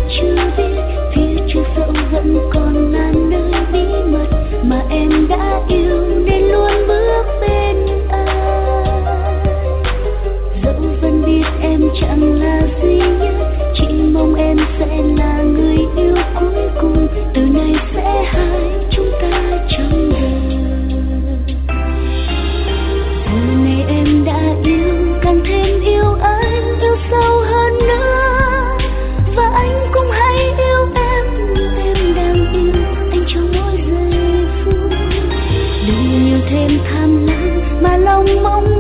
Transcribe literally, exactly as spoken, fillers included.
chưa biết phía trước dẫu vẫn còn ngàn nơi bí mật mà em đã yêu nên luôn bước bên anh. Dẫu vẫn biết em chẳng là duy nhất, chỉ mong em sẽ là người yêu cuối cùng, từ nay sẽ hai chúng ta trong đời. Giờ này em đã yêu, càng thêm yêu anh, yêu sâu hơn nữa, và anh cũng hãy yêu em như em đang yêu anh trong mỗi giây phút. Đừng yêu thêm tham lam mà lòng mong